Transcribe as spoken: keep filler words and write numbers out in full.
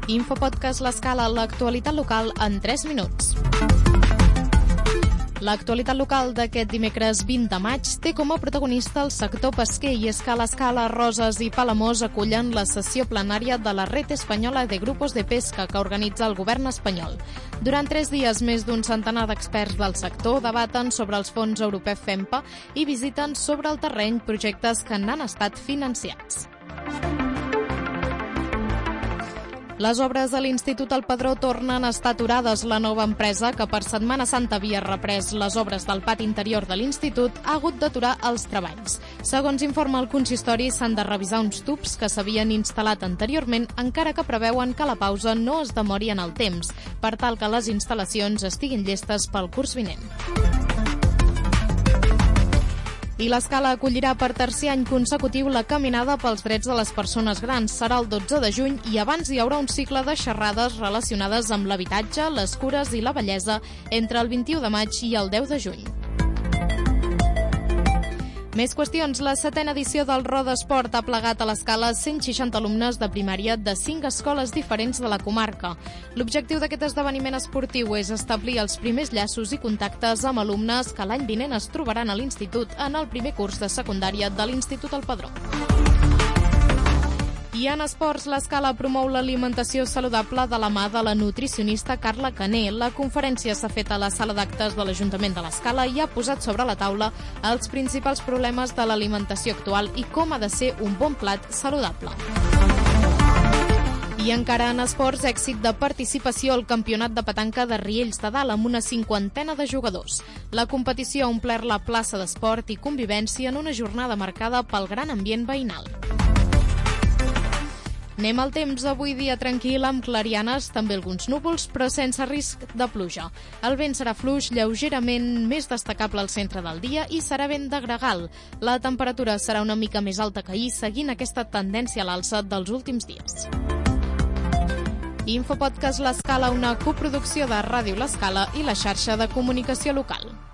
Infopodcast L'Escala, l'actualitat local en tres minuts. L'actualitat local d'aquest dimecres vint de maig té com a protagonista el sector pesquer, i és que l'Escala, Roses i Palamós acullen la sessió plenària de la Red Española de Grupos de Pesca que organitza el govern espanyol. Durant tres dies, més d'un centenar d'experts del sector debaten sobre els fons europeus FEMPA i visiten sobre el terreny projectes que n'han estat financiats. Les obres de l'Institut El Padró tornen a estar aturades. La nova empresa, que per Setmana Santa havia reprès les obres del pati interior de l'Institut, ha hagut d'aturar els treballs. Segons informa el consistori, s'han de revisar uns tubs que s'havien instal·lat anteriorment, encara que preveuen que la pausa no es demori en el temps, per tal que les instal·lacions estiguin llestes pel curs vinent. I l'Escala acollirà per tercer any consecutiu la Caminada pels Drets de les Persones Grans. Serà el dotze de juny i abans hi haurà un cicle de xerrades relacionades amb l'habitatge, les cures i la bellesa entre el vint-i-u de maig i el deu de juny. Més qüestions. La setena edició del Roda Esport ha plegat a l'Escala cent seixanta alumnes de primària de cinc escoles diferents de la comarca. L'objectiu d'aquest esdeveniment esportiu és establir els primers llaços i contactes amb alumnes que l'any vinent es trobaran a l'institut en el primer curs de secundària de l'Institut El Padró. I en esports, l'Escala promou l'alimentació saludable de la mà de la nutricionista Carla Caner. La conferència s'ha fet a la sala d'actes de l'Ajuntament de l'Escala i ha posat sobre la taula els principals problemes de l'alimentació actual i com ha de ser un bon plat saludable. I encara en esports, èxit de participació al Campionat de Petanca de Riells de Dalt amb una cinquantena de jugadors. La competició ha omplert la plaça d'esport i convivència en una jornada marcada pel gran ambient veïnal. Anem al temps. Avui dia tranquil, amb clarianes, també alguns núvols, però sense risc de pluja. El vent serà fluix, lleugerament més destacable al centre del dia i serà vent de gregal. La temperatura serà una mica més alta que ahir, seguint aquesta tendència a l'alça dels últims dies. Infopodcast L'Escala, una coproducció de Ràdio L'Escala i la xarxa de comunicació local.